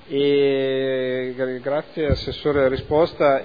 Grazie Assessore della risposta.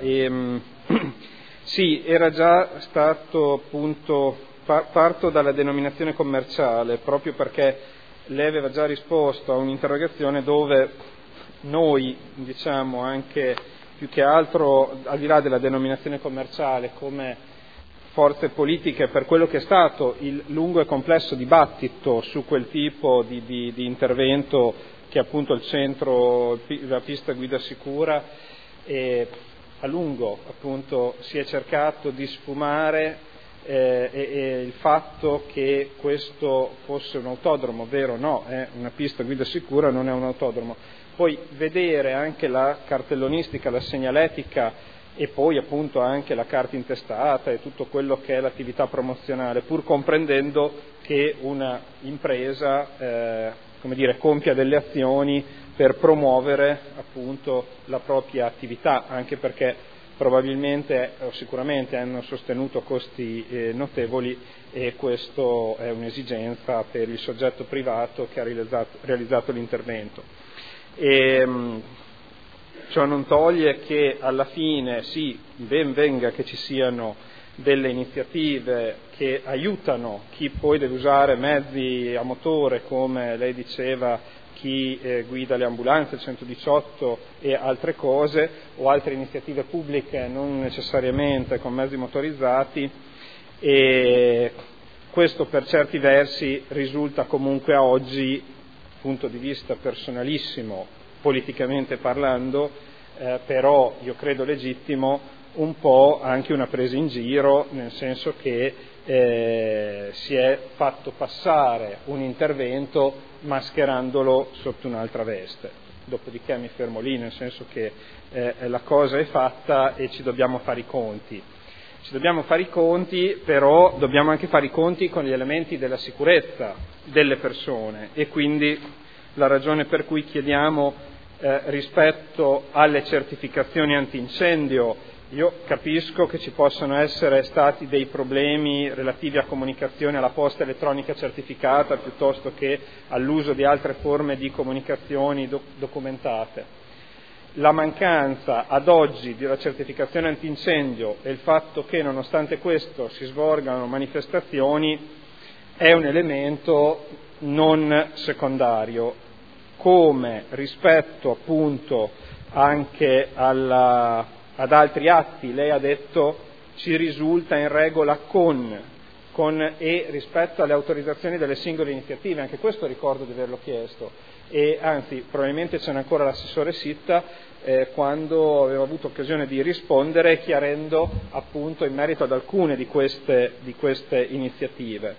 Sì, era già stato appunto, parto dalla denominazione commerciale, proprio perché lei aveva già risposto a un'interrogazione dove noi diciamo anche più che altro, al di là della denominazione commerciale, come forze politiche, per quello che è stato il lungo e complesso dibattito su quel tipo di intervento che è appunto il centro, la pista guida sicura, e a lungo appunto si è cercato di sfumare il fatto che questo fosse un autodromo, vero? No, è una pista guida sicura, non è un autodromo. Poi vedere anche la cartellonistica, la segnaletica e poi appunto anche la carta intestata e tutto quello che è l'attività promozionale, pur comprendendo che una impresa compia delle azioni per promuovere appunto la propria attività, anche perché probabilmente o sicuramente hanno sostenuto costi notevoli, e questo è un'esigenza per il soggetto privato che ha realizzato l'intervento. Ciò non toglie che alla fine sì, ben venga che ci siano delle iniziative che aiutano chi poi deve usare mezzi a motore, come lei diceva, chi guida le ambulanze, 118 e altre cose, o altre iniziative pubbliche non necessariamente con mezzi motorizzati, e questo per certi versi risulta comunque a oggi, punto di vista personalissimo, politicamente parlando, però io credo legittimo, un po' anche una presa in giro, nel senso che si è fatto passare un intervento mascherandolo sotto un'altra veste. Dopodiché mi fermo lì, nel senso che la cosa è fatta e ci dobbiamo fare i conti. Ci dobbiamo fare i conti, però dobbiamo anche fare i conti con gli elementi della sicurezza delle persone, e quindi la ragione per cui chiediamo rispetto alle certificazioni antincendio, io capisco che ci possono essere stati dei problemi relativi a comunicazione alla posta elettronica certificata piuttosto che all'uso di altre forme di comunicazioni documentate. La mancanza ad oggi della certificazione antincendio e il fatto che nonostante questo si svolgano manifestazioni è un elemento non secondario, come rispetto appunto anche ad altri atti. Lei ha detto ci risulta in regola e rispetto alle autorizzazioni delle singole iniziative, anche questo ricordo di averlo chiesto, e anzi probabilmente ce n'è ancora l'assessore Sitta quando aveva avuto occasione di rispondere, chiarendo appunto in merito ad alcune di queste iniziative.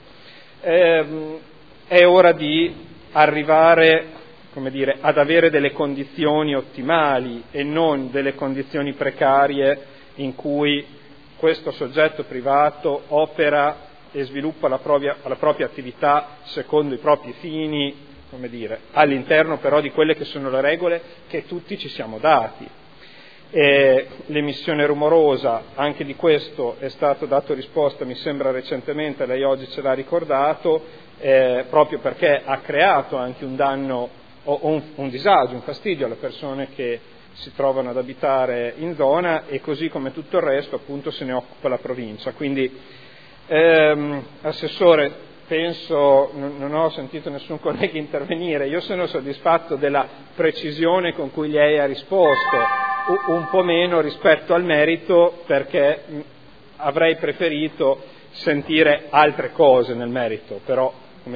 È ora di arrivare, ad avere delle condizioni ottimali e non delle condizioni precarie in cui questo soggetto privato opera e sviluppa la propria attività secondo i propri fini, all'interno però di quelle che sono le regole che tutti ci siamo dati. L'emissione rumorosa, anche di questo è stato dato risposta, mi sembra recentemente, lei oggi ce l'ha ricordato, proprio perché ha creato anche un danno o un disagio, un fastidio alle persone che si trovano ad abitare in zona, e così come tutto il resto appunto se ne occupa la provincia. Quindi Assessore, non ho sentito nessun collega intervenire, io sono soddisfatto della precisione con cui lei ha risposto, un po' meno rispetto al merito, perché avrei preferito sentire altre cose nel merito, però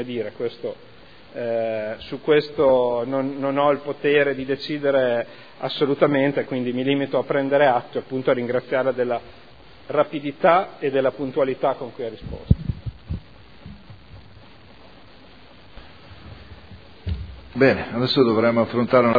su questo non ho il potere di decidere assolutamente, quindi mi limito a prendere atto e appunto a ringraziarla della rapidità e della puntualità con cui ha risposto. Bene, adesso dovremo affrontare